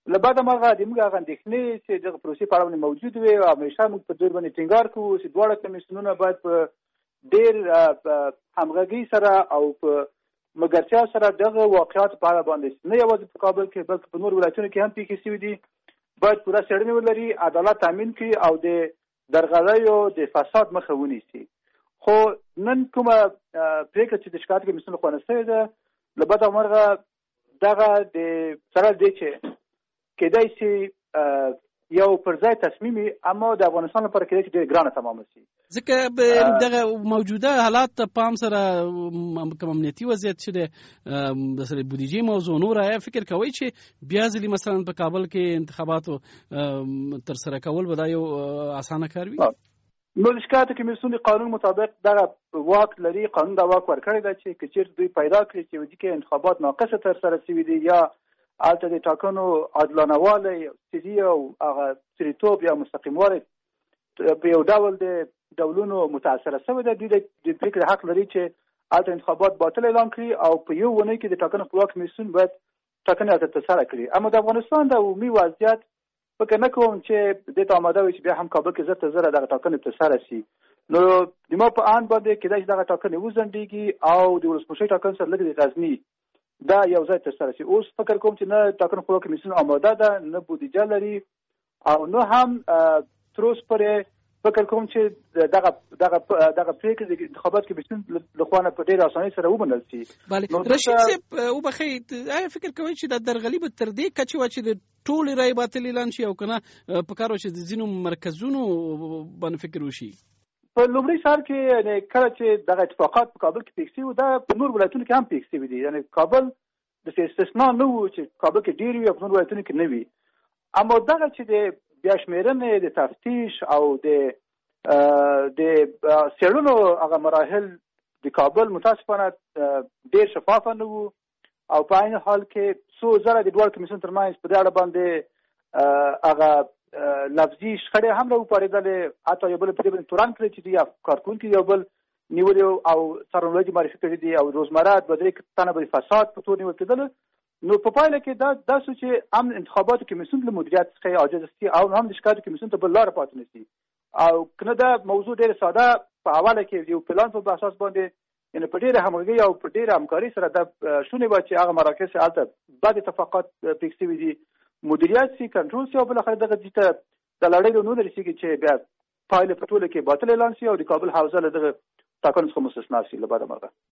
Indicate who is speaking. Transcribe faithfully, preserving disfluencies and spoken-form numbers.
Speaker 1: له بعده مرغه د موږ هغه اندېښنې چې دغه پروسې په اړه موجود وي او همیشه موږ په دې باندې ټینګار کوو چې دواړه کمیسیونونه باید په ډېر همغږي سره او په مګرتیا سره دغه واقعیات په اړه باندې نه یوازې په کابل کې بلکې په نور ولایتونو کې هم پیښې شوي دي باید پوره څېړنې ولري، عدالت تامین کړي او د درغلیو د فساد مخه ونیسي. خو نن کومه پرېکړه چې د شکایت کمیسیون لخوا شوې ده له بده مرغه دغه د سره دی چې کېدای شي یو پر ځای تصمیم وي اما د افغانستان لپاره کېدای شي ډېر ګرانه تمامه شي،
Speaker 2: ځکه دغه موجوده حالات ته پام سره کوم امنیتي وضعیت چې د بودیجې موضوع نور آیا فکر کوئ چې بیا ځلې مثلا په کابل کې انتخاباتو ترسره کول به دا یو اسانه کار وي؟
Speaker 1: نو د شکایت کمیسیون د قانون مطابق دغه واک لري، قانون دا واک ورکړی ده چې که چېرته دوی پیدا کړي چې ودې کې انتخابات ناقصه ترسره شوي دي یا هلته د ټاکنو عادلانه والی سیدي او هغه سریتوب یا مستقیموالی په یو ډول د ډولونو متاثره شوی ده، دوی د پرېکړې حق لري چې هلته انتخابات باطل اعلان کړي او په یو اونۍ کې د ټاکنو خپلواک کمیسیون باید ټاکنې هلته ترسره کړي. اما د افغانستان د عمومي وضعیت فکر نه کوم چې دې ته آماده وي چې بیا هم کابل کې زر تر زره دغه ټاکنې ترسره شي. نو د ما په آن باندې کېدای شي دغه ټاکنې وځنډېږي او د ولسمشر ټاکنې سره لږ د غزني دا یو ځای ترسره شي. اوس فکر کوم چې نه ټاکنو خپلواک کمیسیون آماده ده، نه بودیجه لري او نه هم تر اوسه پورې فکر کوم چې دغه دغه دغه پرېکړې د انتخابات کمیسیون لخوا نه په ډېرې اسانۍ سره ومنل شي.
Speaker 2: بله رشید صاحب وبخئ، آیا فکر کوئ چې د درغلي به تر دې کچې وه چې د ټولې رایې باطل اعلان شي او که نه په کار وه چې د ځینو مرکزونو باندې فکر وشي؟
Speaker 1: په لومړي سر کې یعنې کله چې دغه اتفاقات په کابل کې پېښ شوي وو دا په نور ولایتونو کې هم پېښ شوي دي، یعنې کابل داسې استثنا نه وو چې کابل کې ډېر وي او په نور ولایتونو کې نه وي. اما دغه چې د بیا شمېرنې د تفتیش او د د څېړنو هغه مراحل د کابل متاسفانه ډېر شفافه نه وو او په عین حال کې څو زره د دواړو کمیسیون ترمنځ په دې اړه باندې هغه لفظي شخړې هم راوپارېدلې، حتی یو بل په دې باندې تورن کړی چې دوی کارکوونکي یو بل نیولي او څارنوالۍ معرفي کړي دي او روزمره دوه درې تنه به فساد په تور نیول کېدل. نو په پایله کې دا داسې چې هم انتخاباتو کمیسیون له مدیریت څخه عاجز شي او هم د شکایتو کمیسیون ته بل لاره پاتې نه شي او کنه دا موضوع ډېره ساده په حواله کې یو پلان په اساس باندې یعنې په ډېره همغږۍ او په ډېره همکاري سره دا شونې وه چې هغه مراکز چې هلته بعد اتفاقات پېښ شوي دي مدیریت شي، کنټرول شي او بالاخره دغه دې ته د لړۍ له نونه رسېږي چې بیا پایله په ټوله کې باطل اعلان شي او د کابل حوزه له دغه ټاکنو څخه مستثنا شي له بعده مرغه.